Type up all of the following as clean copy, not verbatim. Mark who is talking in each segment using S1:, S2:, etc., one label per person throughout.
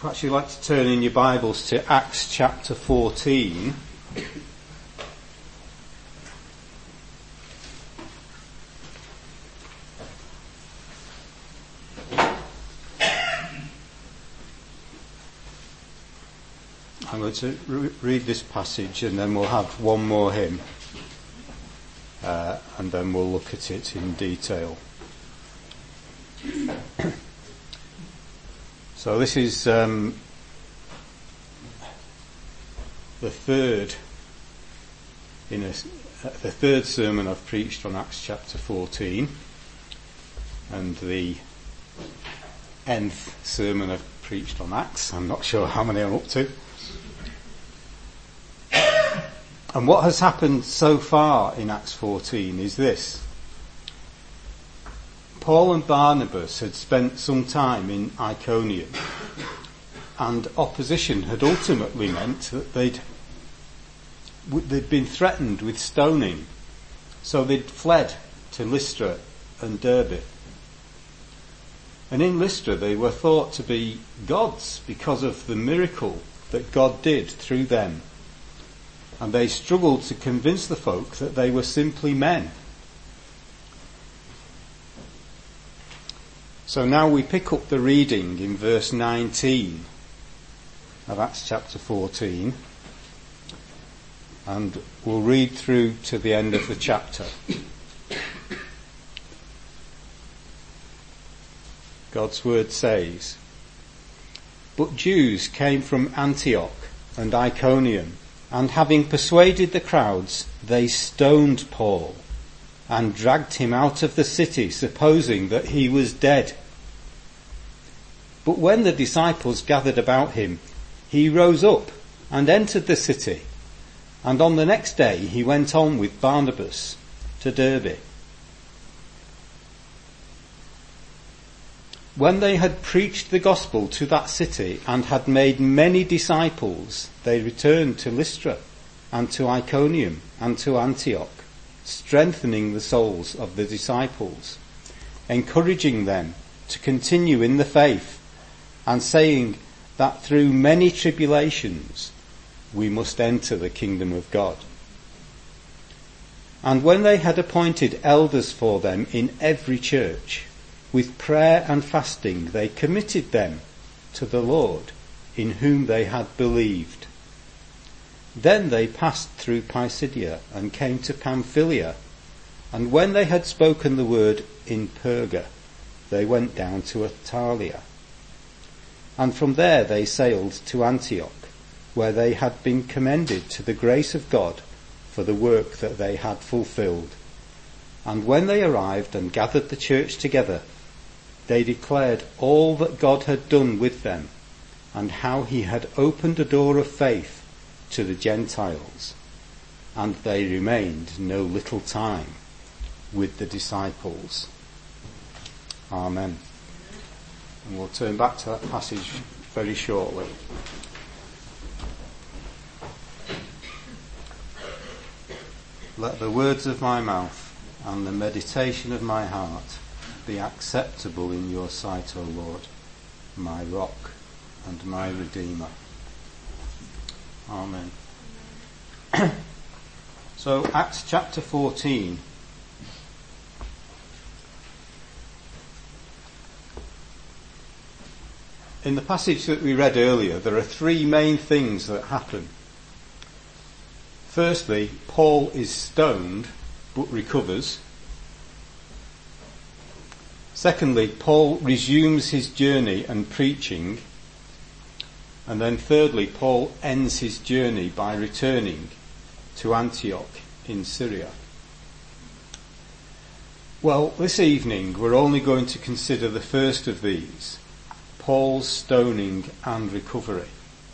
S1: Perhaps you'd like to turn in your Bibles to Acts chapter 14. I'm going to read this passage and then we'll have one more hymn and then we'll look at it in detail. So this is the third sermon I've preached on Acts chapter 14, and the nth sermon I've preached on Acts. I'm not sure how many I'm up to. And what has happened so far in Acts 14 is this. Paul and Barnabas had spent some time in Iconium, and opposition had ultimately meant that they'd been threatened with stoning, so they'd fled to Lystra and Derbe. And in Lystra they were thought to be gods because of the miracle that God did through them, and they struggled to convince the folk that they were simply men. So now we pick up the reading in verse 19 of Acts chapter 14, and we'll read through to the end of the chapter. God's word says, "But Jews came from Antioch and Iconium, and having persuaded the crowds, they stoned Paul and dragged him out of the city, supposing that he was dead. But when the disciples gathered about him, he rose up and entered the city, and on the next day he went on with Barnabas to Derbe. When they had preached the gospel to that city and had made many disciples, they returned to Lystra and to Iconium and to Antioch, strengthening the souls of the disciples, encouraging them to continue in the faith, and saying that through many tribulations we must enter the kingdom of God. And when they had appointed elders for them in every church, with prayer and fasting they committed them to the Lord, in whom they had believed. Then they passed through Pisidia and came to Pamphylia, and when they had spoken the word in Perga, they went down to Attalia. And from there they sailed to Antioch, where they had been commended to the grace of God for the work that they had fulfilled. And when they arrived and gathered the church together, they declared all that God had done with them, and how he had opened a door of faith to the Gentiles. And they remained no little time with the disciples." Amen. And we'll turn back to that passage very shortly. "Let the words of my mouth and the meditation of my heart be acceptable in your sight, O Lord, my rock and my redeemer." Amen. So Acts chapter 14. In the passage that we read earlier, there are three main things that happen. Firstly, Paul is stoned but recovers. Secondly, Paul resumes his journey and preaching. And then thirdly, Paul ends his journey by returning to Antioch in Syria. Well, this evening we're only going to consider the first of these, Paul's stoning and recovery.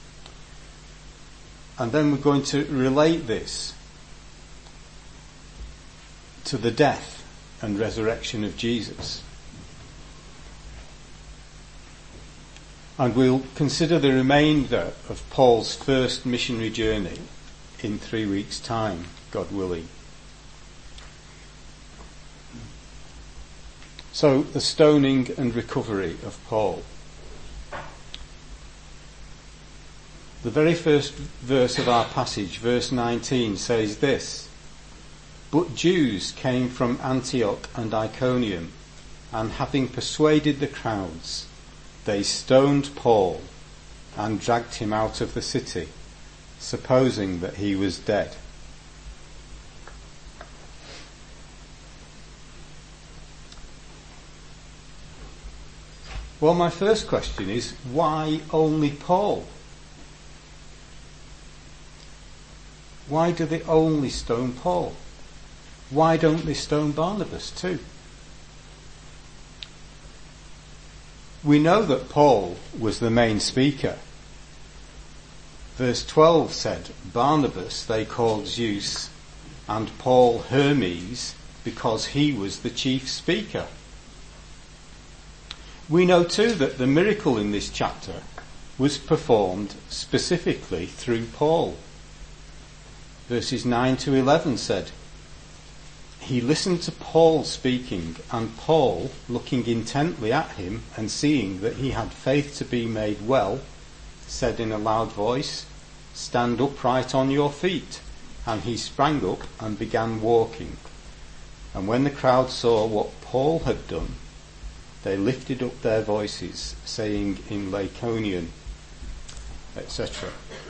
S1: And then we're going to relate this to the death and resurrection of Jesus. And we'll consider the remainder of Paul's first missionary journey in 3 weeks' time, God willing. So, the stoning and recovery of Paul. The very first verse of our passage, verse 19, says this: "But Jews came from Antioch and Iconium, and having persuaded the crowds, they stoned Paul and dragged him out of the city, supposing that he was dead." Well, my first question is, why only Paul? Why do they only stone Paul? Why don't they stone Barnabas too? We know that Paul was the main speaker. Verse 12 said, "Barnabas they called Zeus, and Paul Hermes, because he was the chief speaker." We know too that the miracle in this chapter was performed specifically through Paul. Verses 9 to 11 said, "He listened to Paul speaking, and Paul, looking intently at him and seeing that he had faith to be made well, said in a loud voice, 'Stand upright on your feet.' And he sprang up and began walking. And when the crowd saw what Paul had done, they lifted up their voices, saying in Lycaonian," etc.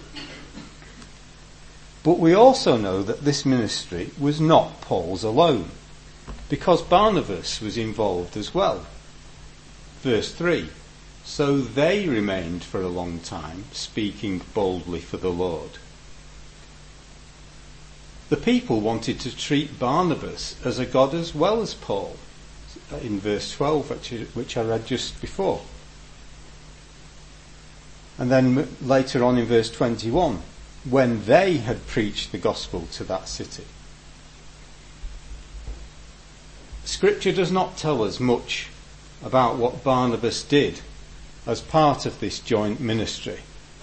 S1: But we also know that this ministry was not Paul's alone, because Barnabas was involved as well. Verse 3, "So they remained for a long time, speaking boldly for the Lord." The people wanted to treat Barnabas as a god as well as Paul, in verse 12, which I read just before. And then later on in verse 21, when they had preached the gospel to that city. Scripture does not tell us much about what Barnabas did as part of this joint ministry.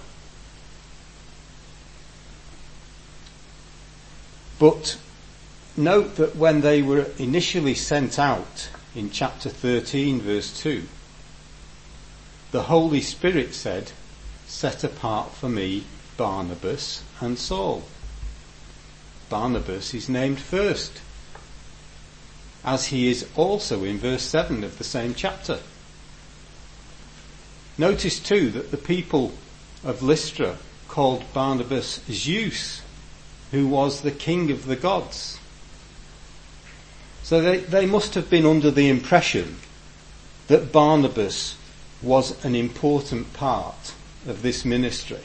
S1: But note that when they were initially sent out in chapter 13 verse 2, the Holy Spirit said, "Set apart for me Barnabas and Saul." Barnabas is named first, as he is also in verse 7 of the same chapter. Notice too that the people of Lystra called Barnabas Zeus, who was the king of the gods. So they must have been under the impression that Barnabas was an important part of this ministry.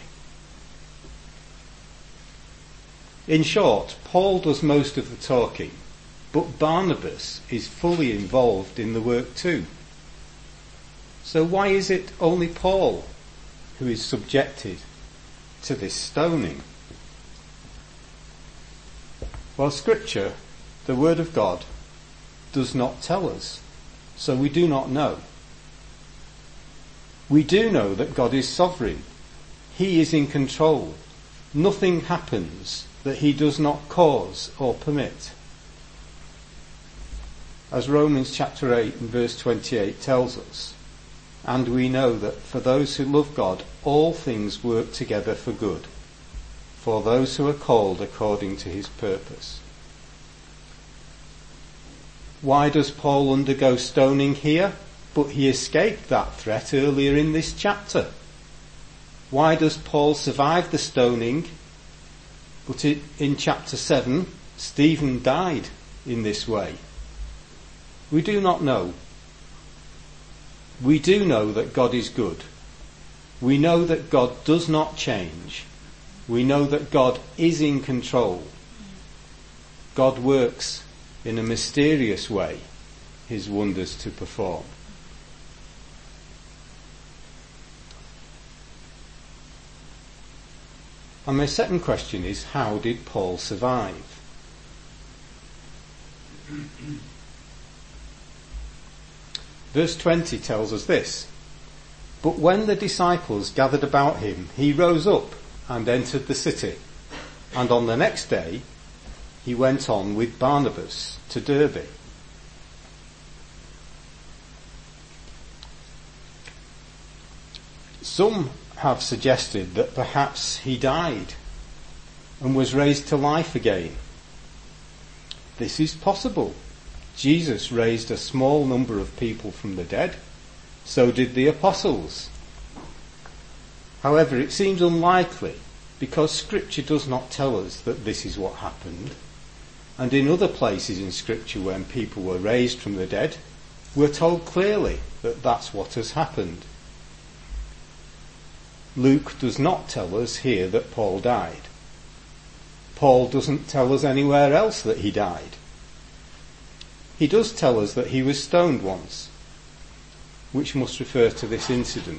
S1: In short, Paul does most of the talking, but Barnabas is fully involved in the work too. So why is it only Paul who is subjected to this stoning? Well, Scripture, the Word of God, does not tell us, so we do not know. We do know that God is sovereign. He is in control. Nothing happens that he does not cause or permit. As Romans chapter 8 and verse 28 tells us, "And we know that for those who love God, all things work together for good, for those who are called according to his purpose." Why does Paul undergo stoning here? But he escaped that threat earlier in this chapter. Why does Paul survive the stoning? But in chapter 7, Stephen died in this way. We do not know. We do know that God is good. We know that God does not change. We know that God is in control. God works in a mysterious way his wonders to perform. And my second question is, how did Paul survive? Verse 20 tells us this: "But when the disciples gathered about him, he rose up and entered the city, and on the next day he went on with Barnabas to Derbe." Some have suggested that perhaps he died and was raised to life again. This is possible. Jesus raised a small number of people from the dead. So did the apostles. However, it seems unlikely because Scripture does not tell us that this is what happened. And in other places in Scripture when people were raised from the dead, we're told clearly that that's what has happened. Luke does not tell us here that Paul died. Paul doesn't tell us anywhere else that he died. He does tell us that he was stoned once, which must refer to this incident.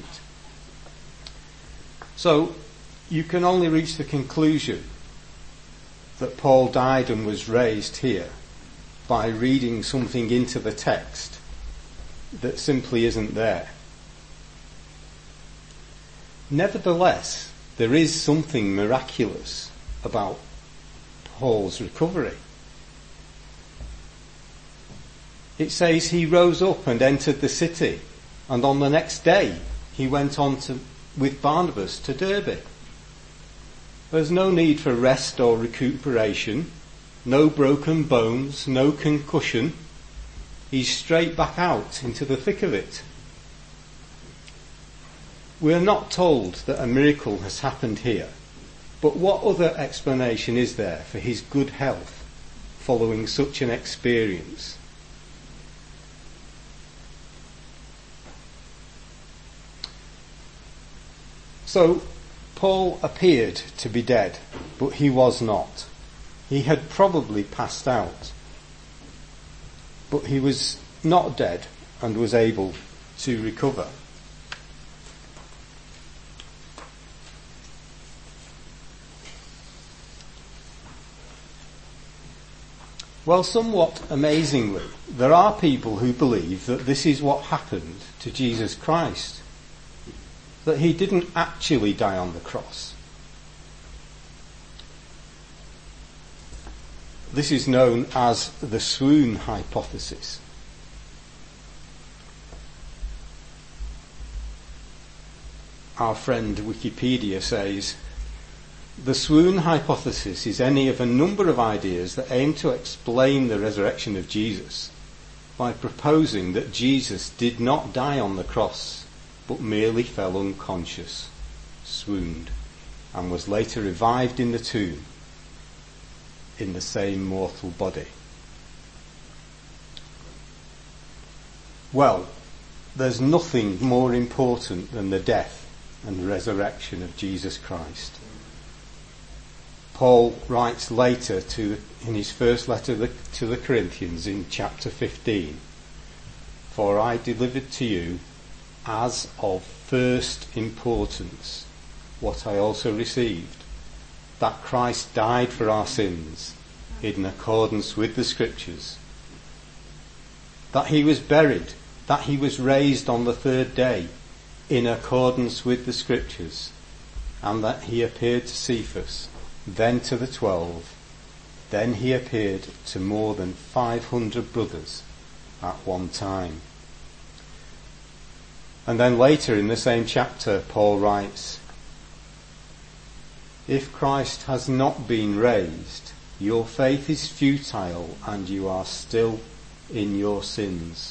S1: So, you can only reach the conclusion that Paul died and was raised here by reading something into the text that simply isn't there. Nevertheless, there is something miraculous about Paul's recovery. It says he rose up and entered the city, and on the next day he went on with Barnabas to Derbe. There's no need for rest or recuperation, no broken bones, no concussion. He's straight back out into the thick of it. We're not told that a miracle has happened here, but what other explanation is there for his good health following such an experience? So, Paul appeared to be dead, but he was not. He had probably passed out. But he was not dead and was able to recover. Well, somewhat amazingly, there are people who believe that this is what happened to Jesus Christ. That he didn't actually die on the cross. This is known as the swoon hypothesis. Our friend Wikipedia says, the swoon hypothesis is any of a number of ideas that aim to explain the resurrection of Jesus by proposing that Jesus did not die on the cross, but merely fell unconscious, swooned, and was later revived in the tomb in the same mortal body. Well, there's nothing more important than the death and resurrection of Jesus Christ. Paul writes later in his first letter to the Corinthians in chapter 15, "For I delivered to you as of first importance what I also received, that Christ died for our sins in accordance with the Scriptures, that he was buried, that he was raised on the third day in accordance with the Scriptures, and that he appeared to Cephas, then to the 12, then he appeared to more than 500 brothers at one time." And then later in the same chapter, Paul writes, "If Christ has not been raised, your faith is futile and you are still in your sins."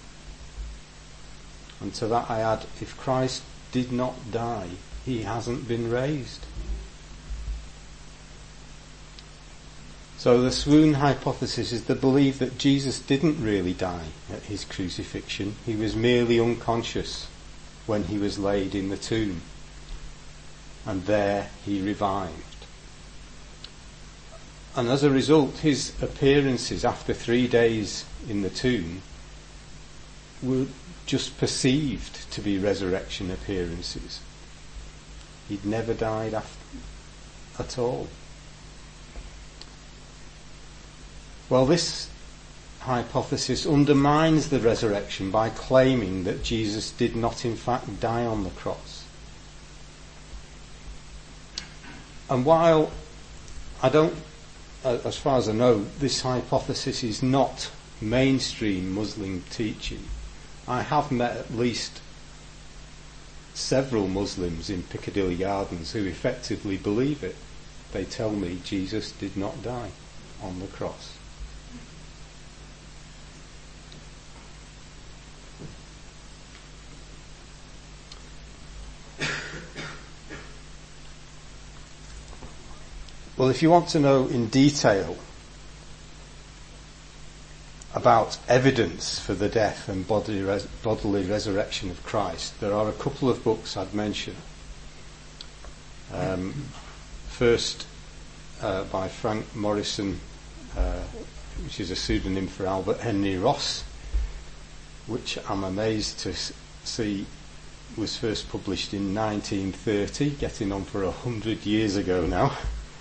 S1: And to that I add, if Christ did not die, he hasn't been raised. So the swoon hypothesis is the belief that Jesus didn't really die at his crucifixion. He was merely unconscious when he was laid in the tomb. And there he revived. And as a result, his appearances after 3 days in the tomb were just perceived to be resurrection appearances. He'd never died at all. Well, this hypothesis undermines the resurrection by claiming that Jesus did not in fact die on the cross. And while as far as I know, this hypothesis is not mainstream Muslim teaching, I have met at least several Muslims in Piccadilly Gardens who effectively believe it. They tell me Jesus did not die on the cross. Well, if you want to know in detail about evidence for the death and bodily resurrection of Christ, there are a couple of books I'd mention. First, by Frank Morrison, which is a pseudonym for Albert Henry Ross, which I'm amazed to see was first published in 1930, getting on for 100 years ago now.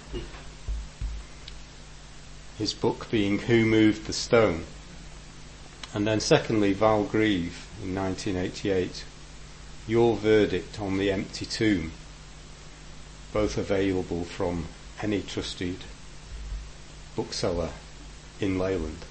S1: His book being Who Moved the Stone. And then secondly, Val Grieve in 1988, Your Verdict on the Empty Tomb, both available from any trusted bookseller in Leyland.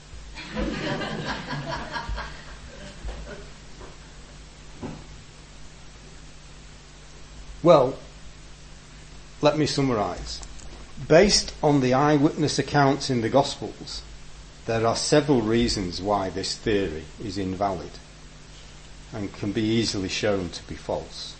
S1: Well, let me summarise. Based on the eyewitness accounts in the Gospels, there are several reasons why this theory is invalid and can be easily shown to be false.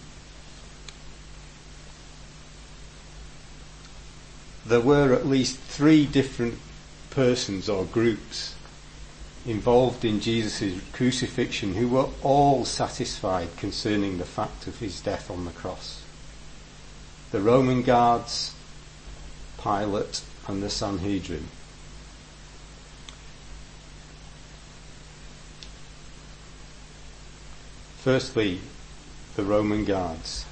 S1: There were at least 3 different persons or groups involved in Jesus' crucifixion who were all satisfied concerning the fact of his death on the cross. The Roman guards, Pilate, and the Sanhedrin. Firstly, the Roman guards.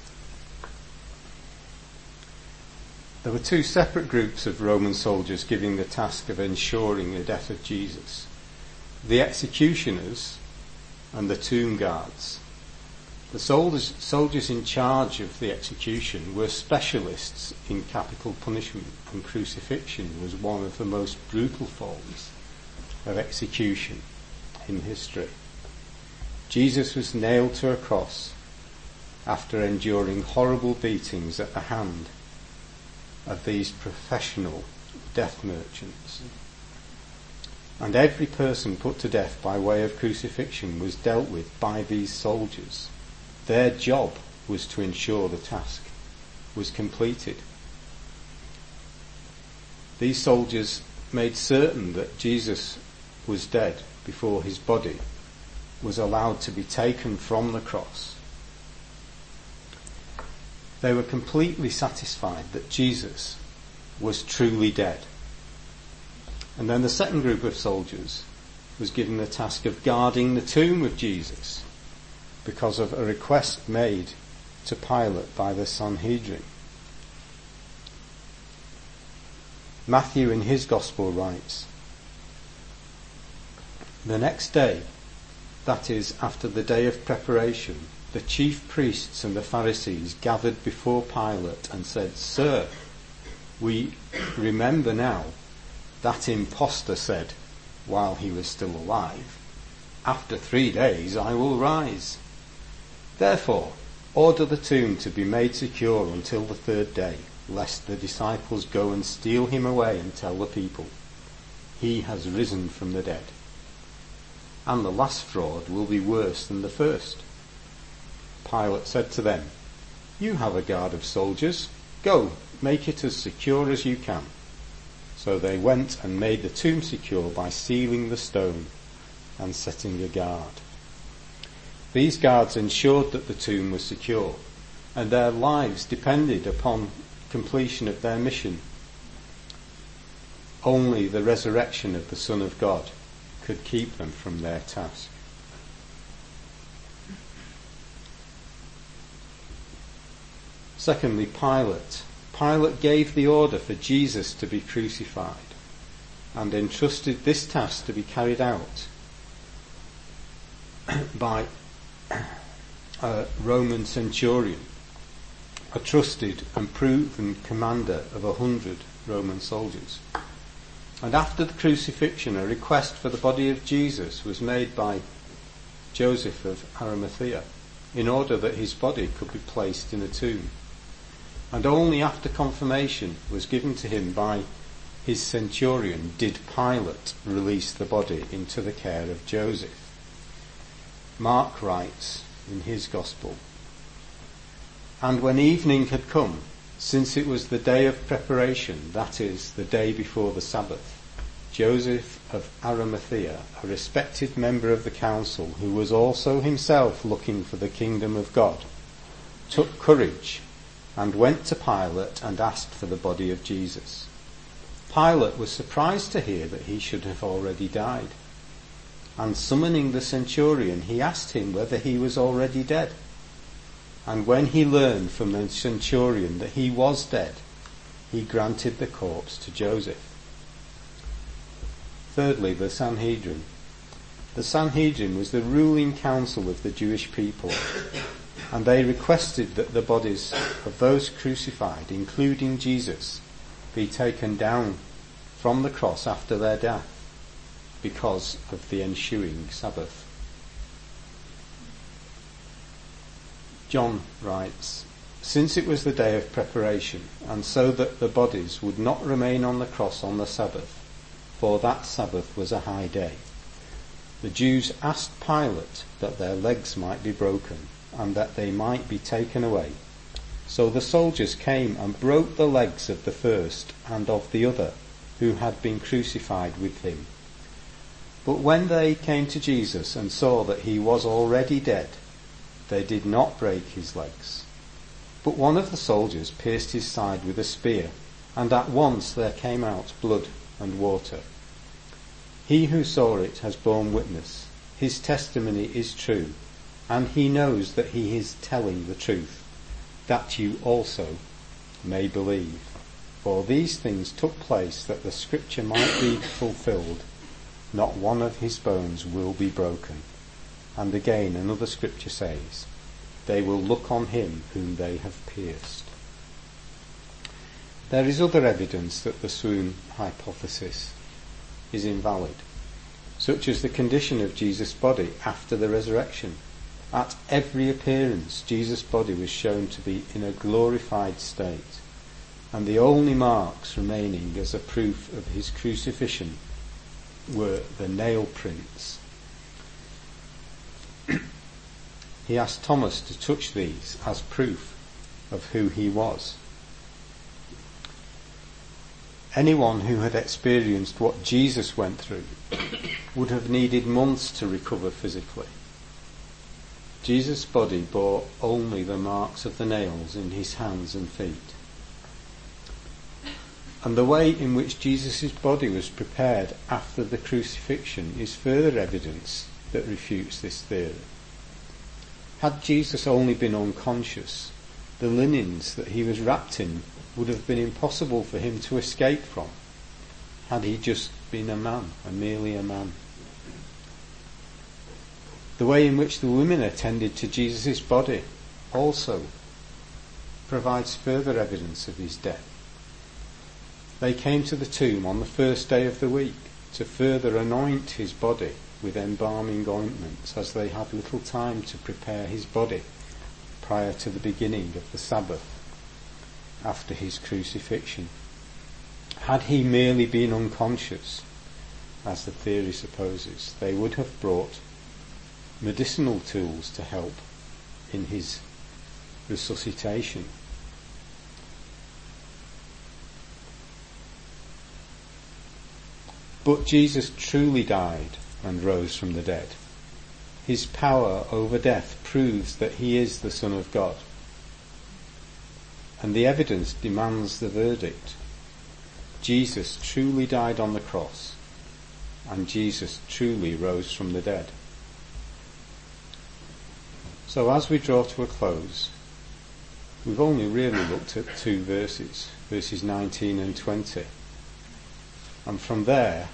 S1: There were 2 separate groups of Roman soldiers given the task of ensuring the death of Jesus. The executioners and the tomb guards. The soldiers in charge of the execution were specialists in capital punishment, and crucifixion was one of the most brutal forms of execution in history. Jesus was nailed to a cross after enduring horrible beatings at the hand of these professional death merchants. And every person put to death by way of crucifixion was dealt with by these soldiers. Their job was to ensure the task was completed. These soldiers made certain that Jesus was dead before his body was allowed to be taken from the cross. They were completely satisfied that Jesus was truly dead. And then the second group of soldiers was given the task of guarding the tomb of Jesus because of a request made to Pilate by the Sanhedrin. Matthew in his Gospel writes, "The next day, that is, after the day of preparation, the chief priests and the Pharisees gathered before Pilate and said, 'Sir, we remember now that impostor said, while he was still alive, "After 3 days I will rise." Therefore, order the tomb to be made secure until the 3rd day, lest the disciples go and steal him away and tell the people, "He has risen from the dead." And the last fraud will be worse than the first. Pilate said to them, "You have a guard of soldiers. Go, make it as secure as you can." So they went and made the tomb secure by sealing the stone and setting a guard. These guards ensured that the tomb was secure, and their lives depended upon completion of their mission. Only the resurrection of the Son of God could keep them from their task. Secondly, Pilate. Pilate gave the order for Jesus to be crucified and entrusted this task to be carried out by a Roman centurion, a trusted and proven commander of 100 Roman soldiers. And after the crucifixion, a request for the body of Jesus was made by Joseph of Arimathea, in order that his body could be placed in a tomb. And only after confirmation was given to him by his centurion did Pilate release the body into the care of Joseph. Mark writes in his Gospel, "And when evening had come, since it was the day of preparation, that is, the day before the Sabbath, Joseph of Arimathea, a respected member of the council, who was also himself looking for the kingdom of God, took courage and went to Pilate and asked for the body of Jesus. Pilate was surprised to hear that he should have already died, and summoning the centurion, he asked him whether he was already dead. And when he learned from the centurion that he was dead, he granted the corpse to Joseph." Thirdly, the Sanhedrin. The Sanhedrin was the ruling council of the Jewish people, and they requested that the bodies of those crucified, including Jesus, be taken down from the cross after their death because of the ensuing Sabbath. John writes, "Since it was the day of preparation, and so that the bodies would not remain on the cross on the Sabbath, for that Sabbath was a high day, the Jews asked Pilate that their legs might be broken, and that they might be taken away. So the soldiers came and broke the legs of the first and of the other, who had been crucified with him. But when they came to Jesus and saw that he was already dead, they did not break his legs. But one of the soldiers pierced his side with a spear, and at once there came out blood and water. He who saw it has borne witness. His testimony is true, and he knows that he is telling the truth, that you also may believe. For these things took place that the scripture might be fulfilled, not one of his bones will be broken. And again another scripture says, they will look on him whom they have pierced." There is other evidence that the swoon hypothesis is invalid, such as the condition of Jesus' body after the resurrection. At every appearance, Jesus' body was shown to be in a glorified state, and the only marks remaining as a proof of his crucifixion were the nail prints. He asked Thomas to touch these as proof of who he was. Anyone who had experienced what Jesus went through would have needed months to recover physically. Jesus' body bore only the marks of the nails in his hands and feet. And the way in which Jesus' body was prepared after the crucifixion is further evidence that refutes this theory. Had Jesus only been unconscious, the linens that he was wrapped in would have been impossible for him to escape from, had he just been a man, merely a man. The way in which the women attended to Jesus' body also provides further evidence of his death. They came to the tomb on the first day of the week to further anoint his body with embalming ointments, as they had little time to prepare his body prior to the beginning of the Sabbath after his crucifixion. Had he merely been unconscious, as the theory supposes, they would have brought medicinal tools to help in his resuscitation. But Jesus truly died and rose from the dead. His power over death proves that he is the Son of God. And the evidence demands the verdict. Jesus truly died on the cross, and Jesus truly rose from the dead. So as we draw to a close, we've only really looked at two verses, verses 19 and 20. And from there,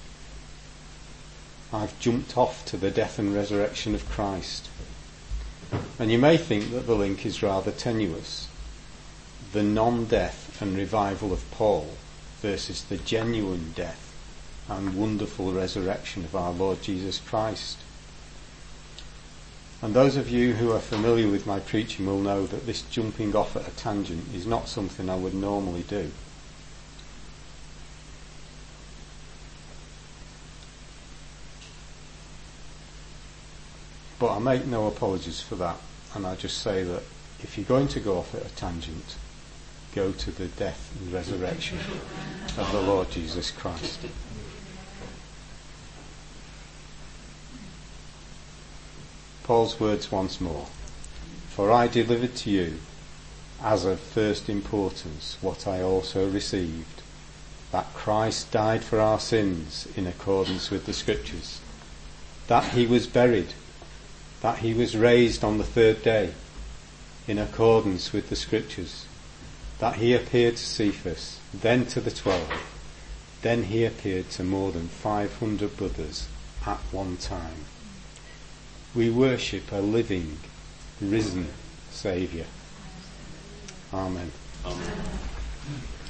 S1: I've jumped off to the death and resurrection of Christ. And you may think that the link is rather tenuous. The non-death and revival of Paul versus the genuine death and wonderful resurrection of our Lord Jesus Christ. And those of you who are familiar with my preaching will know that this jumping off at a tangent is not something I would normally do. But I make no apologies for that, and I just say that if you're going to go off at a tangent, go to the death and resurrection of the Lord Jesus Christ. Paul's words once more. For I delivered to you as of first importance what I also received, that Christ died for our sins in accordance with the Scriptures, that he was buried, that he was raised on the third day in accordance with the Scriptures, that he appeared to Cephas, then to the 12, then he appeared to more than 500 brothers at one time. We worship a living, risen Saviour. Amen.
S2: Amen.